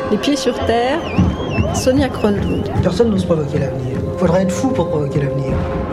Les pieds sur terre, Sonia Kronlund. Personne n'ose provoquer l'avenir. Il faudrait être fou pour provoquer l'avenir.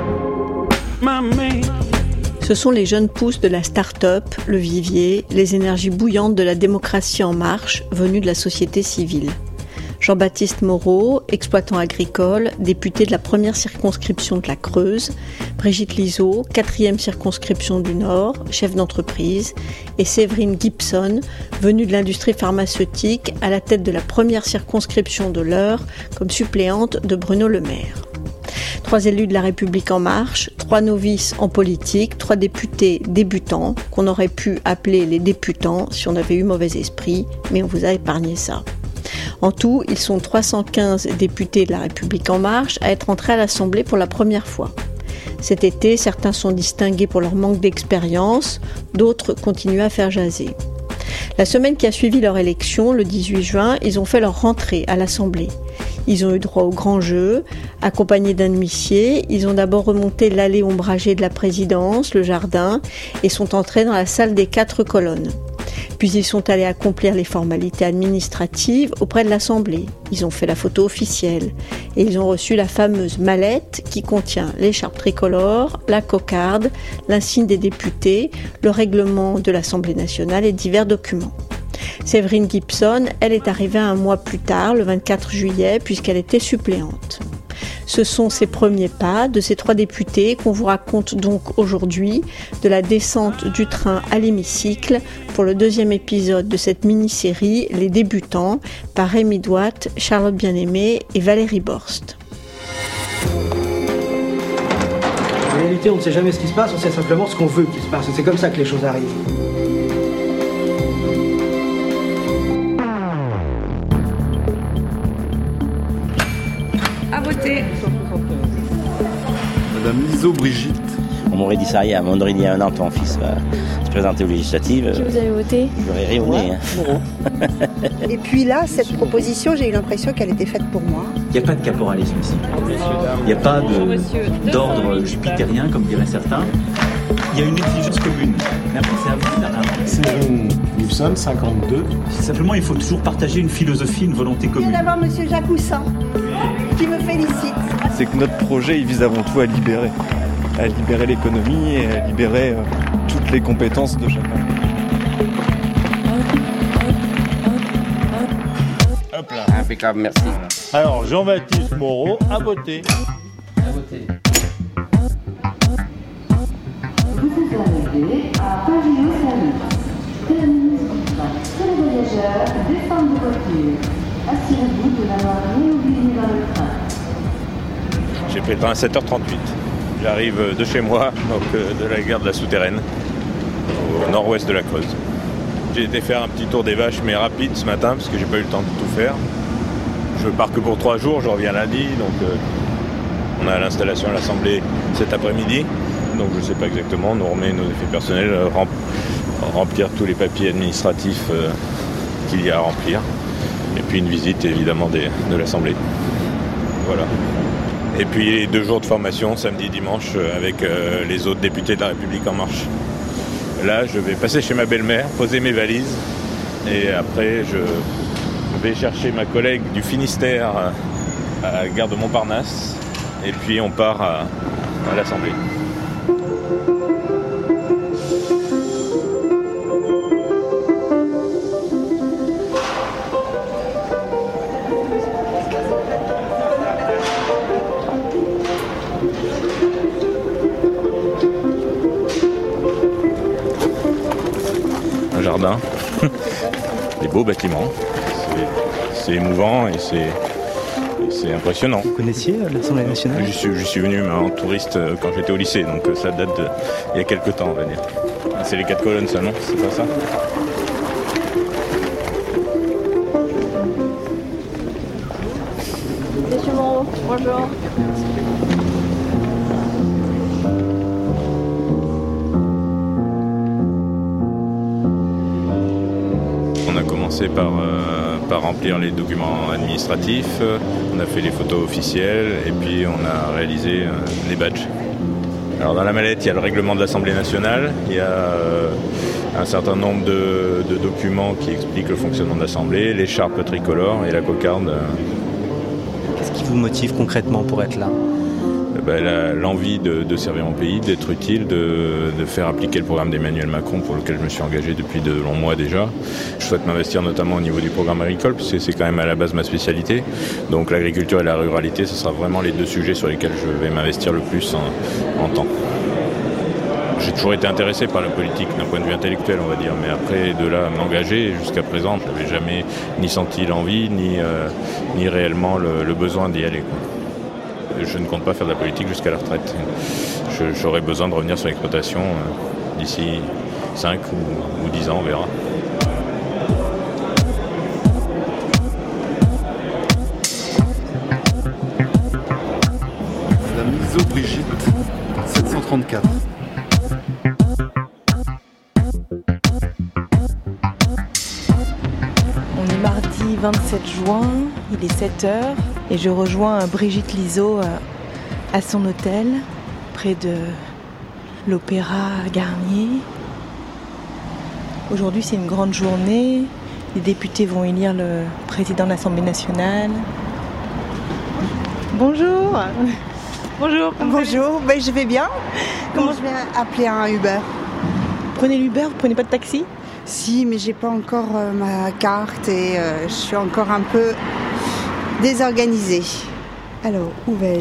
Ce sont les jeunes pousses de la start-up, le vivier, les énergies bouillantes de la démocratie en marche, venues de la société civile. Jean-Baptiste Moreau, exploitant agricole, député de la première circonscription de la Creuse, Brigitte Lizaud, 4e circonscription du Nord, chef d'entreprise, et Séverine Gibson, venue de l'industrie pharmaceutique, à la tête de la première circonscription de l'Eure, comme suppléante de Bruno Le Maire. 3 élus de la République en marche, 3 novices en politique, 3 députés débutants, qu'on aurait pu appeler les députants si on avait eu mauvais esprit, mais on vous a épargné ça. En tout, ils sont 315 députés de la République en marche à être entrés à l'Assemblée pour la première fois. Cet été, certains sont distingués pour leur manque d'expérience, d'autres continuent à faire jaser. La semaine qui a suivi leur élection, le 18 juin, ils ont fait leur rentrée à l'Assemblée. Ils ont eu droit au grand jeu, accompagnés d'un huissier. Ils ont d'abord remonté l'allée ombragée de la présidence, le jardin, et sont entrés dans la salle des 4 colonnes. Puis ils sont allés accomplir les formalités administratives auprès de l'Assemblée. Ils ont fait la photo officielle et ils ont reçu la fameuse mallette qui contient l'écharpe tricolore, la cocarde, l'insigne des députés, le règlement de l'Assemblée nationale et divers documents. Séverine Gibson, elle est arrivée un mois plus tard, le 24 juillet, puisqu'elle était suppléante. Ce sont ces premiers pas de ces 3 députés qu'on vous raconte donc aujourd'hui, de la descente du train à l'hémicycle, pour le 2e épisode de cette mini-série Les débutants, par Rémi Douat, Charlotte Bien-Aimée et Valérie Borst. En réalité, on ne sait jamais ce qui se passe, on sait simplement ce qu'on veut qu'il se passe. Et c'est comme ça que les choses arrivent. À voter. Madame Lizaud Brigitte. On m'aurait dit ça il y a un an, ton fils va se présenter aux législatives. Qui vous avez voté ? J'aurais rayonné. Et puis là, cette proposition, j'ai eu l'impression qu'elle était faite pour moi. Il n'y a pas de caporalisme ici. Il n'y a pas d'ordre jupitérien, comme diraient certains. Il y a une exigence commune. Mais après, c'est à vous d'arriver. Séverine Gibson, 52. Simplement, il faut toujours partager une philosophie, une volonté Je commune. viens d'avoir M. Jacques Houssin, qui me félicite. C'est que notre projet, il vise avant tout à libérer l'économie et à libérer toutes les compétences de chacun. Hop là. Impeccable, merci. Alors, Jean-Baptiste Moreau, à voter. À voter. Vous êtes arrivé à Pavillon-Salut. Terminus du train. Tous les voyageurs descendent de voiture. Assurez-vous de n'avoir rien oublié dans le train. J'ai pris le train à 7h38. J'arrive de chez moi, donc de la gare de la Souterraine, au nord-ouest de la Creuse. J'ai été faire un petit tour des vaches, mais rapide ce matin, parce que j'ai pas eu le temps de tout faire. Je pars que pour 3 jours, je reviens lundi, donc on a l'installation à l'Assemblée cet après-midi. Donc je ne sais pas exactement, on nous remet nos effets personnels, remplir tous les papiers administratifs qu'il y a à remplir. Et puis une visite évidemment de l'Assemblée. Voilà. Et puis 2 jours de formation, samedi, dimanche, avec les autres députés de la République En Marche. Là, je vais passer chez ma belle-mère, poser mes valises. Et après, je vais chercher ma collègue du Finistère à la gare de Montparnasse. Et puis on part à l'Assemblée. Un jardin, des beaux bâtiments, c'est émouvant et c'est impressionnant. Vous connaissiez l'Assemblée nationale ? Je suis venu en touriste quand j'étais au lycée, donc ça date il y a quelques temps, on va dire. C'est les 4 colonnes, ça, non ? C'est pas ça ? Monsieur Moreau, bonjour. On a commencé par remplir les documents administratifs, on a fait les photos officielles et puis on a réalisé les badges. Alors dans la mallette, il y a le règlement de l'Assemblée nationale, il y a un certain nombre de documents qui expliquent le fonctionnement de l'Assemblée, l'écharpe tricolore et la cocarde. Qu'est-ce qui vous motive concrètement pour être là ? L'envie de servir mon pays, d'être utile, de faire appliquer le programme d'Emmanuel Macron pour lequel je me suis engagé depuis de longs mois déjà. Je souhaite m'investir notamment au niveau du programme agricole puisque c'est quand même à la base ma spécialité. Donc l'agriculture et la ruralité, ce sera vraiment les deux sujets sur lesquels je vais m'investir le plus en temps. J'ai toujours été intéressé par la politique d'un point de vue intellectuel, on va dire, mais après de là à m'engager, jusqu'à présent, je n'avais jamais ni senti l'envie, ni réellement le besoin d'y aller, quoi. Je ne compte pas faire de la politique jusqu'à la retraite. J'aurai besoin de revenir sur l'exploitation d'ici 5 ou 10 ans, on verra. La Miso Brigitte, 734. On est mardi 27 juin, il est 7h et je rejoins Brigitte Liso à son hôtel près de l'Opéra Garnier. Aujourd'hui c'est une grande journée, les députés vont élire le président de l'Assemblée nationale. Bonjour. Bonjour. Bonjour, je vais bien. Comment je vais appeler un Uber ? Vous prenez l'Uber, vous prenez pas de taxi ? Si, mais j'ai pas encore ma carte et je suis encore un peu désorganisée. Alors, où vais-je ?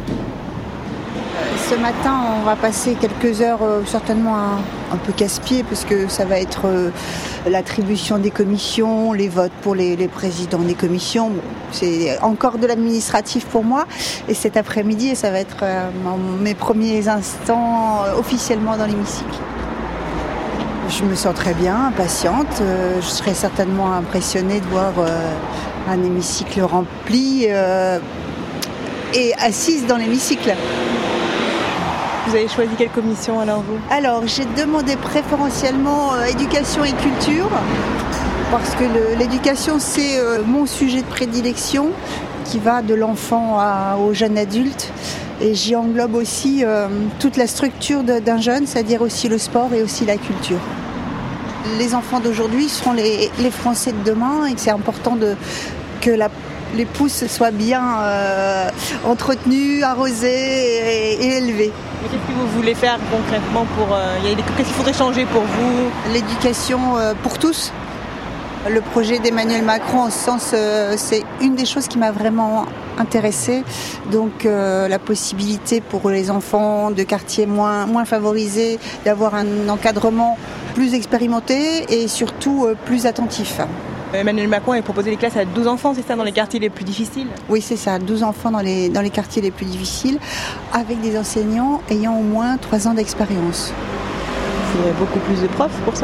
Ce matin, on va passer quelques heures certainement un peu casse-pied parce que ça va être l'attribution des commissions, les votes pour les présidents des commissions. Bon, c'est encore de l'administratif pour moi. Et cet après-midi, ça va être mes premiers instants officiellement dans l'hémicycle. Je me sens très bien, impatiente. Je serai certainement impressionnée de voir un hémicycle rempli et assise dans l'hémicycle. Vous avez choisi quelle commission alors vous ? Alors j'ai demandé préférentiellement éducation et culture parce que l'éducation c'est mon sujet de prédilection qui va de l'enfant au jeune adulte et j'y englobe aussi toute la structure d'un jeune, c'est-à-dire aussi le sport et aussi la culture. Les enfants d'aujourd'hui seront les Français de demain et c'est important que les pousses soient bien entretenues, arrosées et élevées. Mais qu'est-ce que vous voulez faire concrètement qu'est-ce qu'il faudrait changer pour vous ? L'éducation pour tous. Le projet d'Emmanuel Macron, en ce sens, c'est une des choses qui m'a vraiment intéressée. Donc la possibilité pour les enfants de quartiers moins favorisés d'avoir un encadrement plus expérimenté et surtout plus attentif. Emmanuel Macron a proposé des classes à 12 enfants, c'est ça, dans les quartiers les plus difficiles ? Oui, c'est ça, 12 enfants dans les quartiers les plus difficiles, avec des enseignants ayant au moins 3 ans d'expérience. Il faudrait beaucoup plus de profs pour ça ?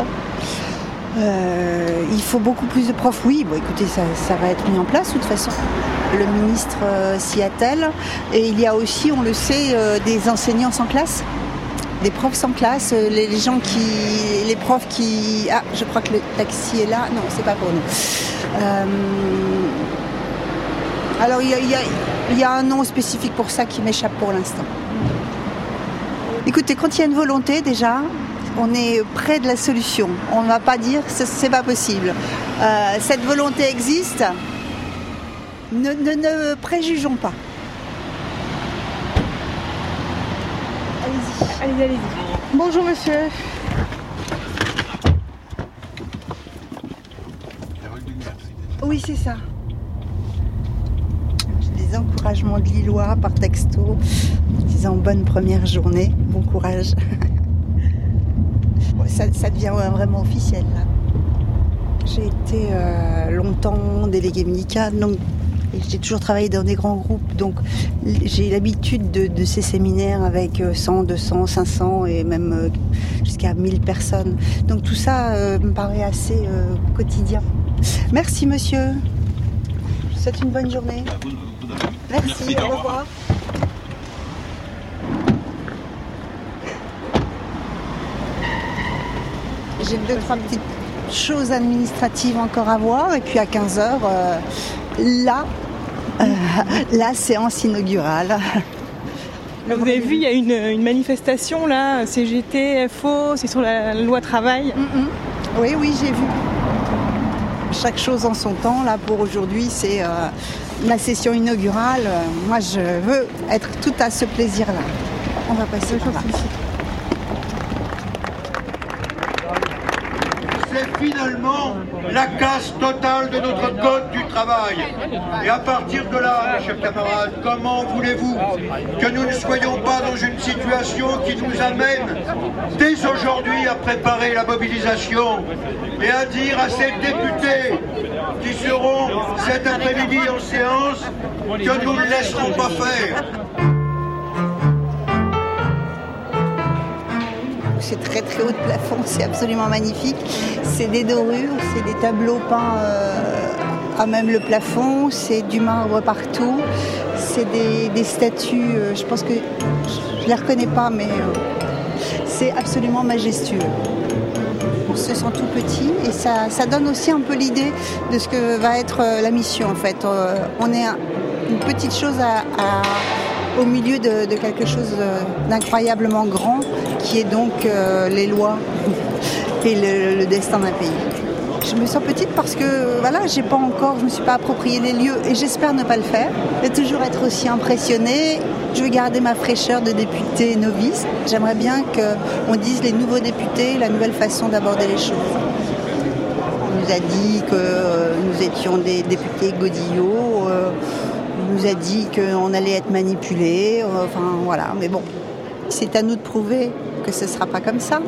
Il faut beaucoup plus de profs, oui. Bon, écoutez, ça va être mis en place de toute façon. Le ministre s'y attelle. Et il y a aussi, on le sait, des enseignants sans classe. Des profs sans classe, les profs qui... Ah, je crois que le taxi est là. Non, c'est pas pour nous. Alors, il y a un nom spécifique pour ça qui m'échappe pour l'instant. Écoutez, quand il y a une volonté, déjà, on est près de la solution. On ne va pas dire que c'est pas possible. Cette volonté existe. Ne préjugeons pas. Allez-y. Bonjour monsieur. Oui, c'est ça. J'ai des encouragements de Lillois par texto, disant bonne première journée, bon courage. Ça devient vraiment officiel là. J'ai été longtemps déléguée médicale, donc j'ai toujours travaillé dans des grands groupes, donc j'ai l'habitude de ces séminaires avec 100, 200, 500 et même jusqu'à 1000 personnes. Donc tout ça me paraît assez quotidien. Merci monsieur. Je vous souhaite une bonne journée. Merci, au revoir. J'ai 2-3 petites choses administratives encore à voir et puis à 15h, la séance inaugurale. Vous avez vu, il y a une manifestation là, CGT, FO, c'est sur la loi travail. Oui, j'ai vu. Chaque chose en son temps. Là, pour aujourd'hui, c'est la session inaugurale. Moi, je veux être tout à ce plaisir-là. On va passer par là. C'est finalement la casse totale de notre code du travail. Et à partir de là, mes chers camarades, comment voulez-vous que nous ne soyons pas dans une situation qui nous amène dès aujourd'hui à préparer la mobilisation et à dire à ces députés qui seront cet après-midi en séance que nous ne laisserons pas faire. C'est très très haut de plafond, c'est absolument magnifique. C'est des dorures, c'est des tableaux peints à même le plafond, c'est du marbre partout, c'est des statues, je pense que je ne les reconnais pas, mais c'est absolument majestueux. On se sent tout petit et ça donne aussi un peu l'idée de ce que va être la mission en fait. On est une petite chose au milieu de quelque chose d'incroyablement grand qui est donc les lois et le destin d'un pays. Je me sens petite parce que voilà, je me suis pas approprié les lieux et j'espère ne pas le faire. Et toujours être aussi impressionnée. Je veux garder ma fraîcheur de députée novice. J'aimerais bien qu'on dise les nouveaux députés, la nouvelle façon d'aborder les choses. On nous a dit que nous étions des députés godillots. On nous a dit qu'on allait être manipulés. Enfin voilà, mais bon, c'est à nous de prouver que ce ne sera pas comme ça.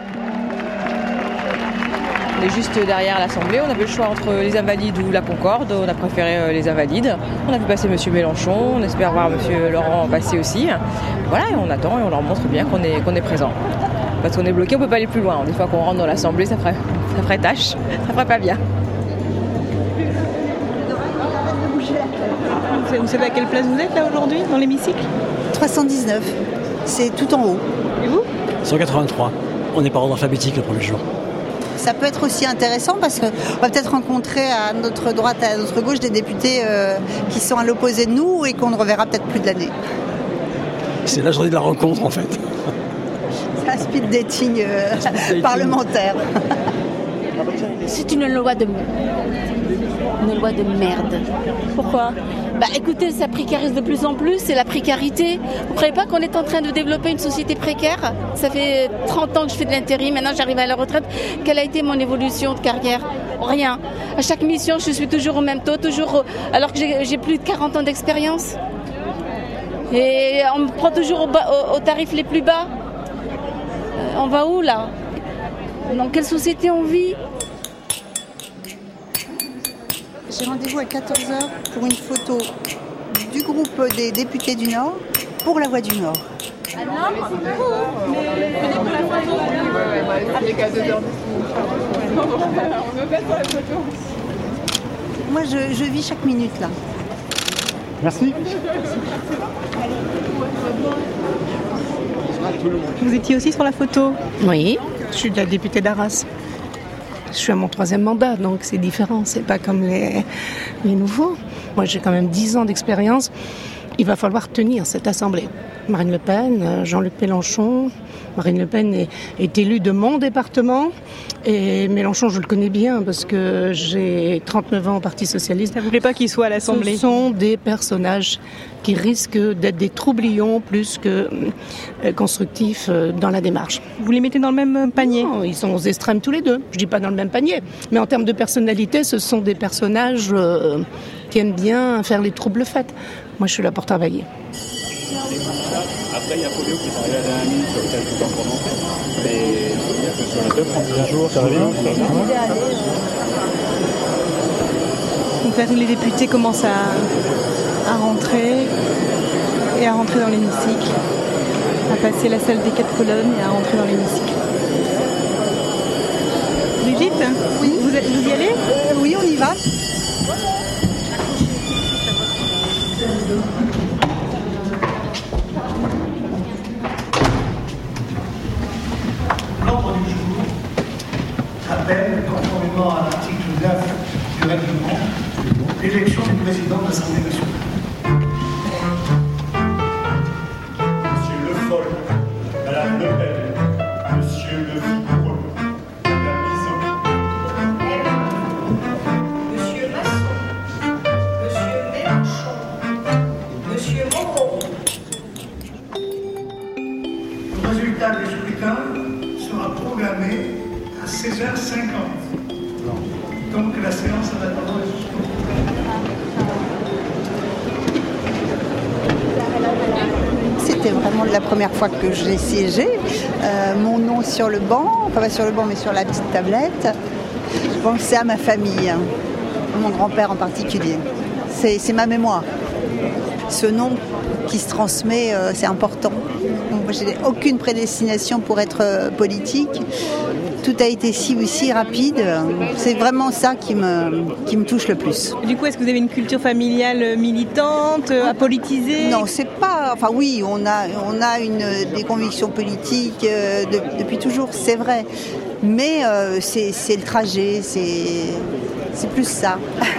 On est juste derrière l'Assemblée, on avait le choix entre les Invalides ou la Concorde, on a préféré les Invalides. On a vu passer M. Mélenchon, on espère voir M. Laurent passer aussi. Voilà, et on attend et on leur montre bien qu'on est présent. Parce qu'on est bloqué, on ne peut pas aller plus loin. Des fois qu'on rentre dans l'Assemblée, ça ferait tâche, ça ferait pas bien. Vous savez à quelle place vous êtes là aujourd'hui, dans l'hémicycle ? 319, c'est tout en haut. Et vous ? 183, on est par ordre alphabétique le premier jour. Ça peut être aussi intéressant parce qu'on va peut-être rencontrer à notre droite et à notre gauche des députés qui sont à l'opposé de nous et qu'on ne reverra peut-être plus de l'année. C'est la journée de la rencontre en fait. C'est un speed dating parlementaire. C'est une loi de merde. Pourquoi ? Écoutez, ça précarise de plus en plus, c'est la précarité. Vous ne croyez pas qu'on est en train de développer une société précaire ? Ça fait 30 ans que je fais de l'intérim, maintenant j'arrive à la retraite. Quelle a été mon évolution de carrière ? Rien. À chaque mission, je suis toujours au même taux, alors que j'ai plus de 40 ans d'expérience. Et on me prend toujours aux tarifs les plus bas. On va où là ? Dans quelle société on vit ? J'ai rendez-vous à 14h pour une photo du groupe des députés du Nord pour la Voix du Nord. Ah non, mais venez pour la photo. Avec à 2h. On me fait pour la photo. Moi, je vis chaque minute là. Merci. Vous étiez aussi sur la photo ? Oui, je suis de la députée d'Arras. Je suis à mon 3e mandat, donc c'est différent, c'est pas comme les nouveaux. Moi j'ai quand même 10 ans d'expérience, il va falloir tenir cette assemblée. Marine Le Pen, Jean-Luc Mélenchon. Marine Le Pen est élue de mon département et Mélenchon je le connais bien parce que j'ai 39 ans au Parti Socialiste. Ça ne vous plaît pas qu'il soit à l'Assemblée ? Ce sont des personnages qui risquent d'être des troublions plus que constructifs dans la démarche. Vous les mettez dans le même panier ? Non, ils sont aux extrêmes tous les deux. Je ne dis pas dans le même panier, mais en termes de personnalité, ce sont des personnages qui aiment bien faire les troubles faits. Moi je suis là pour travailler. Après, il y a Polio qui est arrivé à la dernière minute sur lequel tout en prononcer. Mais il faut dire que sur les 2 jours, ça revient. Donc là, tous les députés commencent à rentrer et à rentrer dans l'hémicycle, à passer la salle des 4 colonnes et à rentrer dans l'hémicycle. Brigitte ? Oui. Vous y allez ? Oui, on y va. L'ordre du jour appelle, conformément à l'article 9 du règlement, l'élection du président de l'Assemblée nationale. proclamé à 16h50. Donc la séance va attendre jusqu'au bout. C'était vraiment la première fois que j'ai siégé. Mon nom sur le banc, enfin pas sur le banc mais sur la petite tablette. Je pensais à ma famille, à mon grand-père en particulier. C'est ma mémoire. Ce nom qui se transmet, c'est important. Donc, je n'ai aucune prédestination pour être politique. Tout a été si rapide. C'est vraiment ça qui me touche le plus. Du coup, est-ce que vous avez une culture familiale militante, apolitisée ? Non, c'est pas... Enfin oui, on a des convictions politiques depuis toujours, c'est vrai. Mais c'est le trajet, c'est plus ça.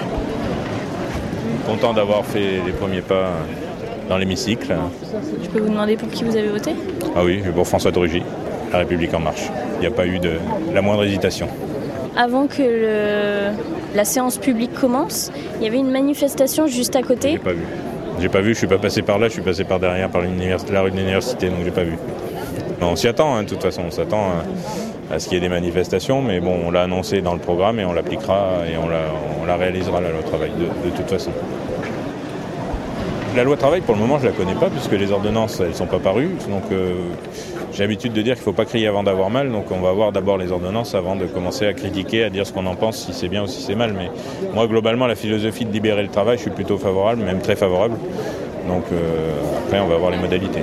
Content d'avoir fait les premiers pas dans l'hémicycle. Je peux vous demander pour qui vous avez voté ? Ah oui, pour François Drugy, La République En Marche. Il n'y a pas eu la moindre hésitation. Avant que la séance publique commence, il y avait une manifestation juste à côté. J'ai pas vu, je suis pas passé par là, je suis passé par derrière, par la rue de l'université, donc j'ai pas vu. On s'y attend, de toute façon, on s'attend à ce qu'il y ait des manifestations, mais bon, on l'a annoncé dans le programme et on l'appliquera et on la réalisera, la loi travail, de toute façon. La loi travail, pour le moment, je la connais pas, puisque les ordonnances, elles sont pas parues, donc j'ai l'habitude de dire qu'il faut pas crier avant d'avoir mal, donc on va voir d'abord les ordonnances avant de commencer à critiquer, à dire ce qu'on en pense, si c'est bien ou si c'est mal, mais moi, globalement, la philosophie de libérer le travail, je suis plutôt favorable, même très favorable, donc après, on va voir les modalités.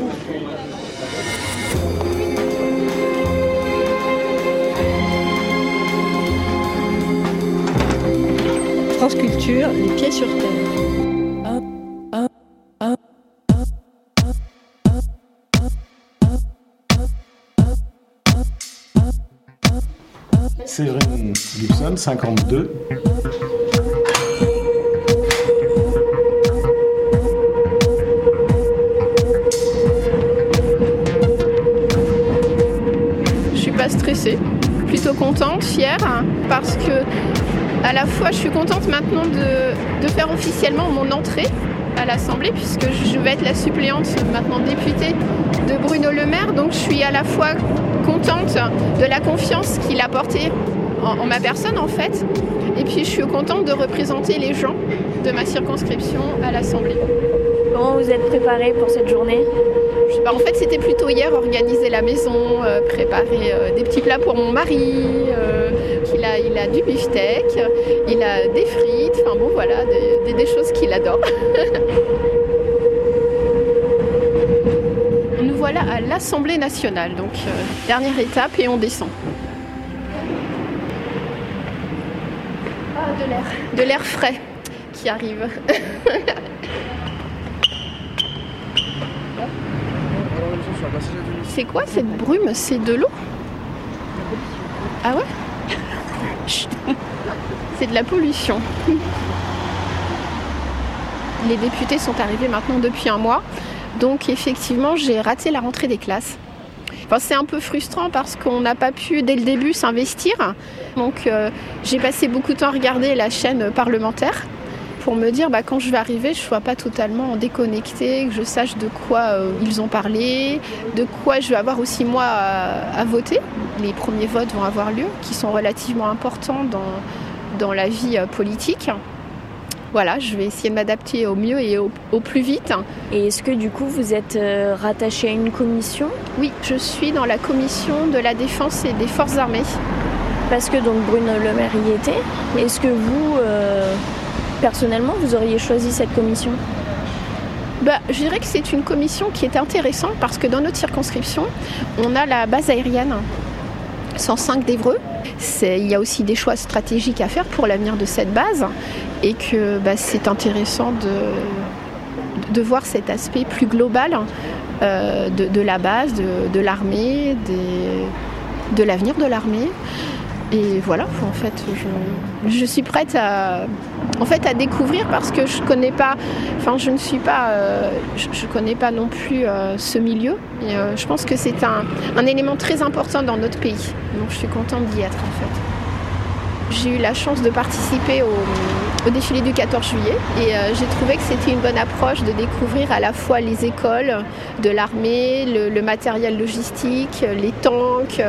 France Culture, les pieds sur terre. Séverine Gibson, 52. Je suis pas stressée, plutôt contente, fière, parce que à la fois je suis contente maintenant de faire officiellement mon entrée à l'Assemblée, puisque je vais être la suppléante maintenant députée de Bruno Le Maire, donc je suis à la fois contente de la confiance qu'il a portée en ma personne en fait, et puis je suis contente de représenter les gens de ma circonscription à l'Assemblée. Comment vous êtes préparée pour cette journée ? Je sais pas, en fait c'était plutôt hier, organiser la maison, préparer des petits plats pour mon mari, il a du beefsteak, il a des frites, enfin bon voilà, des choses qu'il adore. Nous voilà à l'Assemblée nationale, donc dernière étape et on descend. Ah, de l'air frais qui arrive. C'est quoi cette brume ? C'est de l'eau ? Ah ouais ? C'est de la pollution. Les députés sont arrivés maintenant depuis un mois. Donc effectivement, j'ai raté la rentrée des classes. Enfin, c'est un peu frustrant parce qu'on n'a pas pu dès le début s'investir. Donc j'ai passé beaucoup de temps à regarder la chaîne parlementaire pour me dire quand je vais arriver, je ne sois pas totalement déconnectée, que je sache de quoi ils ont parlé, de quoi je vais avoir aussi moi à voter. Les premiers votes vont avoir lieu, qui sont relativement importants dans la vie politique. Voilà, je vais essayer de m'adapter au mieux et au plus vite. Et est-ce que du coup vous êtes rattachée à une commission ? Oui, je suis dans la commission de la défense et des forces armées. Parce que donc Bruno Le Maire y était. Est-ce que vous, personnellement, vous auriez choisi cette commission ? Je dirais que c'est une commission qui est intéressante parce que dans notre circonscription, on a la base aérienne 105 d'Évreux. Il y a aussi des choix stratégiques à faire pour l'avenir de cette base et que c'est intéressant de voir cet aspect plus global de la base, de l'armée, de l'avenir de l'armée. Et voilà, en fait, je suis prête à découvrir parce que je connais pas non plus ce milieu. Et je pense que c'est un élément très important dans notre pays. Donc je suis contente d'y être en fait. J'ai eu la chance de participer au défilé du 14 juillet et j'ai trouvé que c'était une bonne approche de découvrir à la fois les écoles de l'armée, le matériel logistique, les tanks.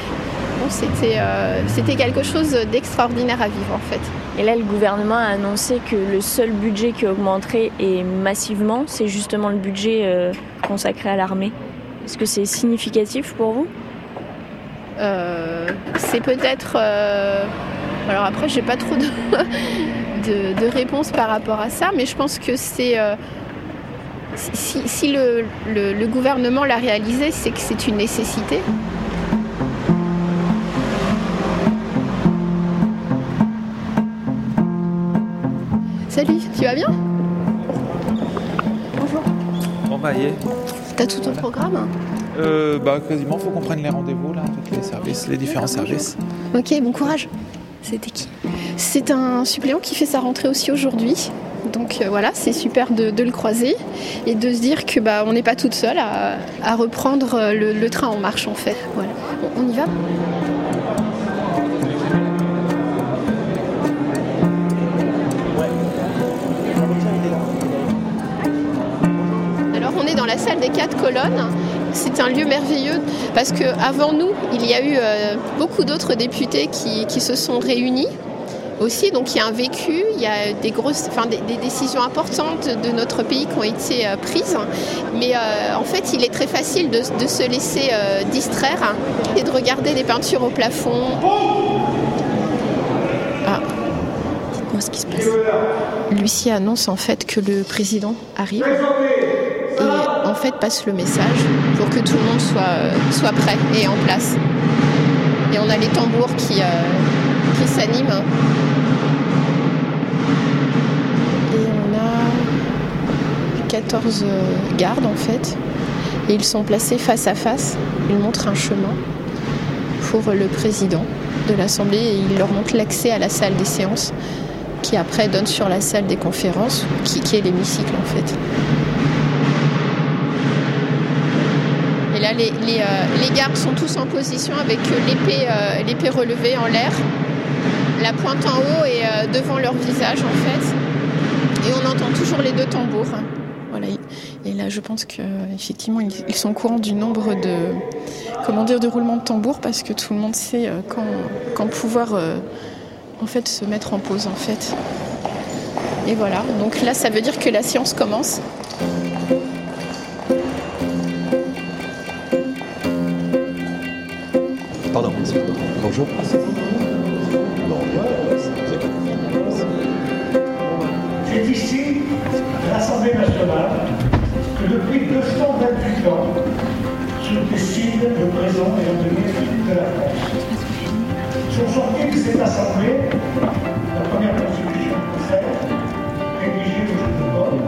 C'était quelque chose d'extraordinaire à vivre en fait. Et là, le gouvernement a annoncé que le seul budget qui augmenterait et massivement, c'est justement le budget consacré à l'armée. Est-ce que c'est significatif pour vous ? C'est peut-être... Alors après, j'ai pas trop de réponses par rapport à ça, mais je pense que c'est... Si le gouvernement l'a réalisé, c'est que c'est une nécessité. Salut, tu vas bien ? Bonjour. Bon bah y est. T'as tout ton programme ? Quasiment, faut qu'on prenne les rendez-vous là, avec les services, les différents services. Ok, bon courage. C'était qui ? C'est un suppléant qui fait sa rentrée aussi aujourd'hui. Donc voilà, c'est super de le croiser et de se dire que on n'est pas toute seule à reprendre le train en marche en fait. Voilà. Bon, on y va ? Alors on est dans la salle des 4 colonnes. C'est un lieu merveilleux parce qu'avant nous, il y a eu beaucoup d'autres députés qui se sont réunis aussi. Donc il y a un vécu, il y a des décisions importantes de notre pays qui ont été prises. Mais en fait, il est très facile de se laisser distraire et de regarder des peintures au plafond. Ah, dites-moi ce qui se passe. L'huissier annonce en fait que le président arrive. Et en fait passe le message pour que tout le monde soit prêt et en place. Et on a les tambours qui s'animent. Et on a 14 gardes en fait. Et ils sont placés face à face. Ils montrent un chemin pour le président de l'Assemblée et ils leur montrent l'accès à la salle des séances qui après donne sur la salle des conférences qui est l'hémicycle en fait. Et là, les gardes sont tous en position avec l'épée relevée en l'air, la pointe en haut et devant leur visage en fait. Et on entend toujours les 2 tambours. Voilà. Et là, je pense qu'effectivement, ils sont au courant du nombre de roulements de tambours parce que tout le monde sait quand pouvoir en fait se mettre en pause en fait. Et voilà. Donc là, ça veut dire que la séance commence. Pardon, bonjour. C'est ici, à l'Assemblée nationale, que depuis 228 ans se décide le présent et l'avenir de la France. Sont sortis de cette Assemblée la première constitution française, rédigée le jour de vote,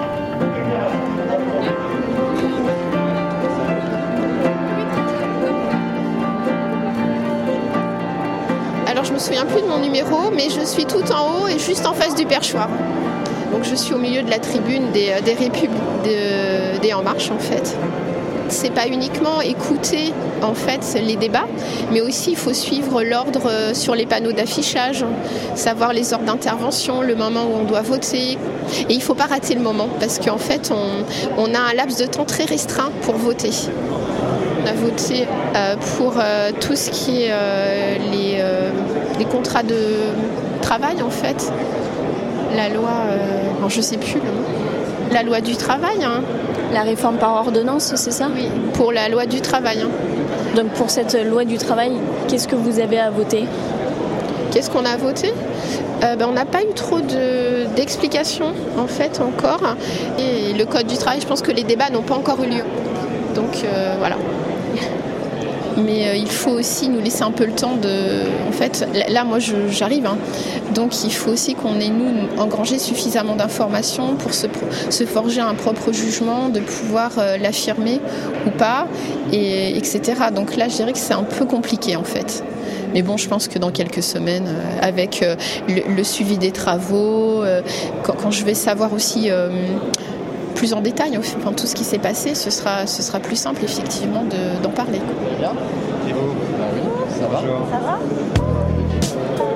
Alors je me souviens plus de mon numéro, mais je suis tout en haut et juste en face du perchoir. Donc je suis au milieu de la tribune des En Marche en fait. C'est pas uniquement écouter en fait les débats, mais aussi il faut suivre l'ordre sur les panneaux d'affichage, savoir les ordres d'intervention, le moment où on doit voter. Et il faut pas rater le moment parce qu'en fait on a un laps de temps très restreint pour voter. On a voté pour tout ce qui est les contrats de travail en fait. La loi, je sais plus le nom. La loi du travail. Hein. La réforme par ordonnance, c'est ça ? Oui, pour la loi du travail. Hein. Donc pour cette loi du travail, qu'est-ce que vous avez à voter ? Qu'est-ce qu'on a voté ? On n'a pas eu trop d'explications en fait encore. Et le code du travail, je pense que les débats n'ont pas encore eu lieu. Donc voilà. Mais il faut aussi nous laisser un peu le temps de... En fait, là, moi, j'arrive. Hein. Donc, il faut aussi qu'on ait, nous, engrangé suffisamment d'informations pour se forger un propre jugement, de pouvoir l'affirmer ou pas, etc. Donc là, je dirais que c'est un peu compliqué, en fait. Mais bon, je pense que dans quelques semaines, avec le suivi des travaux, quand je vais savoir aussi... plus en détail, enfin, tout ce qui s'est passé, ce sera plus simple effectivement d'en parler. Et vous ? Oui, ça va ? Ça va ?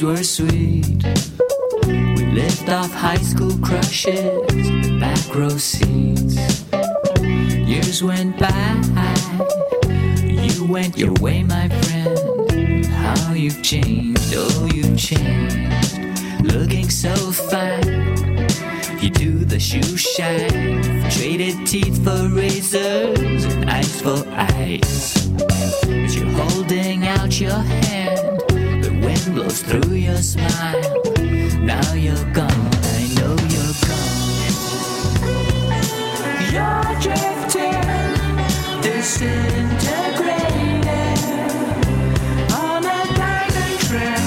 were sweet. We lived off high school crushes, back row seats. Years went by, you went your way, my friend. How you've changed, oh you've changed. Looking so fine, you do the shoe shine. Traded teeth for razors and ice for ice. As you're holding out your hand, the wind blows through your smile. Now you're gone, I know you're gone. You're drifting, disintegrating on a diamond trail.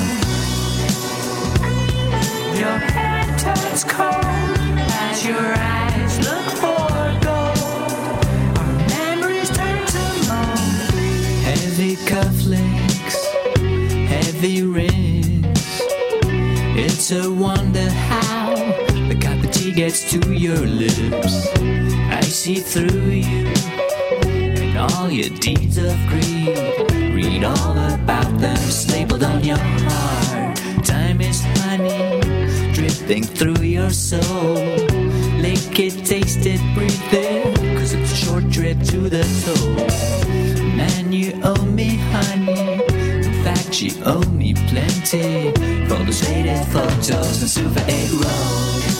Your head turns cold as your eyes look for gold. Our memories turn to mold. Heavy cufflinks, heavy rings. It's a wonder how the cup of tea gets to your lips. I see through you and all your deeds of greed. Read all about them stapled on your heart. Time is honey dripping through your soul. Lick it, taste it, breathe it, 'cause it's a short trip to the toe. Man, you owe me honey. In fact, you owe me plenty for those faded photos and Super 8 rolls.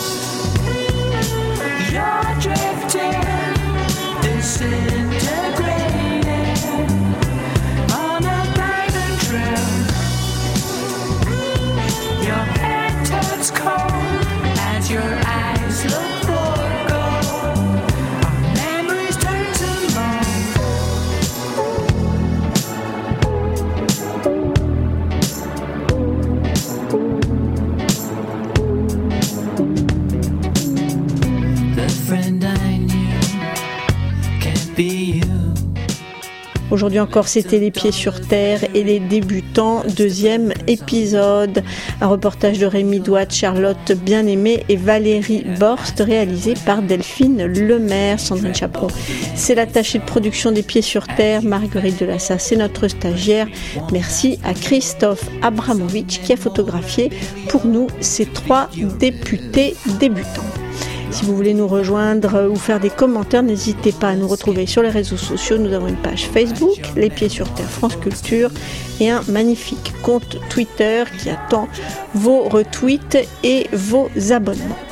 You're drifting, disintegrating on a diamond trail. Your head turns cold as your eyes look for gold. Our memories turn to the friend I knew can't be you. Aujourd'hui encore, c'était Les Pieds sur Terre et les débutants, deuxième épisode. Un reportage de Rémi Douat, Charlotte Bien-Aimée et Valérie Borst, réalisé par Delphine Lemaire. Sandrine Chaperon, c'est l'attachée de production des Pieds sur Terre. Marguerite Delassa, c'est notre stagiaire. Merci à Christophe Abramovitch qui a photographié pour nous ces 3 députés débutants. Si vous voulez nous rejoindre ou faire des commentaires, n'hésitez pas à nous retrouver sur les réseaux sociaux. Nous avons une page Facebook, Les Pieds sur Terre France Culture, et un magnifique compte Twitter qui attend vos retweets et vos abonnements.